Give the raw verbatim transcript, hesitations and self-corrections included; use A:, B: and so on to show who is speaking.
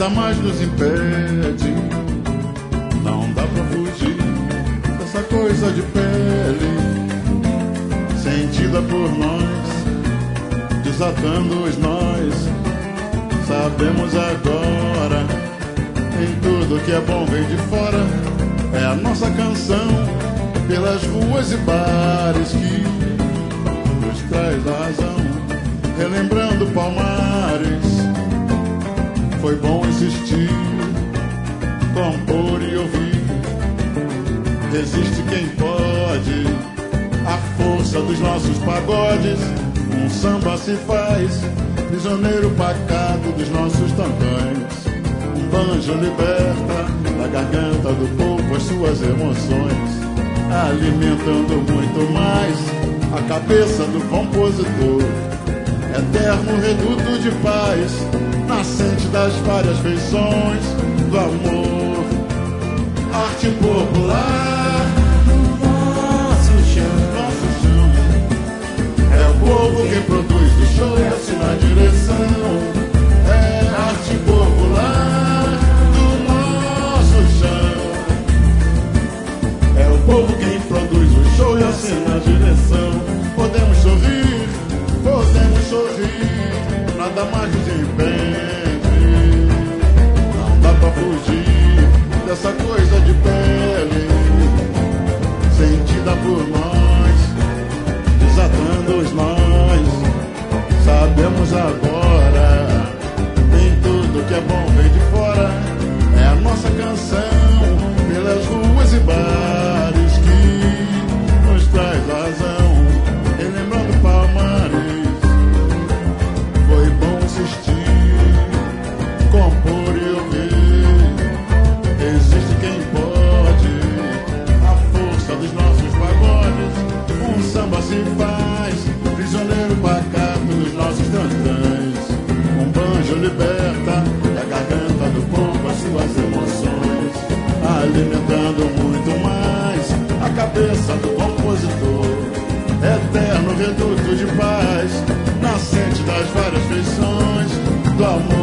A: nada mais nos impede. Não dá pra fugir dessa coisa de pele, sentida por nós, desatando os nós. Sabemos agora, em tudo que é bom vem de fora. É a nossa canção pelas ruas e bares que nos traz a razão, relembrando Palmares. Foi bom insistir, compor e ouvir. Resiste quem pode à força dos nossos pagodes. Um samba se faz prisioneiro pacato dos nossos tantões. Um banjo liberta da garganta do povo as suas emoções, alimentando muito mais a cabeça do compositor. Eterno reduto de paz, nascente das várias feições do amor. Arte popular no nosso chão, nosso chão. É o povo quem produz o show e assina a direção. É arte popular do nosso chão. É o povo quem produz o show e assina a direção. Podemos sorrir, podemos sorrir, nada mais nos impede. Não dá pra fugir dessa coisa de pele, sentida por nós, desatando os nós. Sabemos agora, em tudo que é bom vem de fora. É a nossa canção pelas ruas e bares que nos traz razão, relembrando Palmares. Foi bom insistir, compor e ouvir. Existe quem pode a força dos nossos pagodes. Um samba se faz prisioneiro pacato dos nossos tantãs. Um banjo liberta da garganta do povo as suas emoções, alimentando muito mais a cabeça do compositor. Eterno reduto de paz, nascente das várias feições do amor.